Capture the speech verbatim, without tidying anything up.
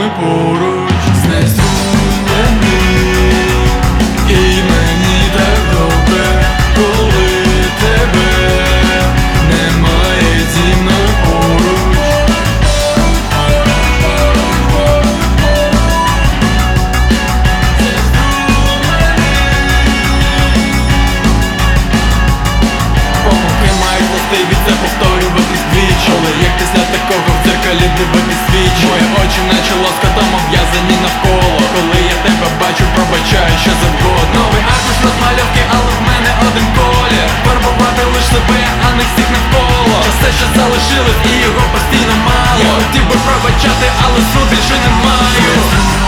мною поруч, знеструмлений, і мені так добре, коли тебе немає зі мною поруч. Помилки мають властивість це повторюватись двічі, але як після такого в дзеркалі дивитись свіч. Мої очі наче лоскотом обв'язані навколо. Коли я тебе бачу, пробачаю що завгодно. Новий аркуш розмальовки, але в мене один колір. Фарбувати лиш себе, а не всіх навколо. Час все, що залишилось, і його постійно мало. Я хотів би пробачати, але сил більше не маю.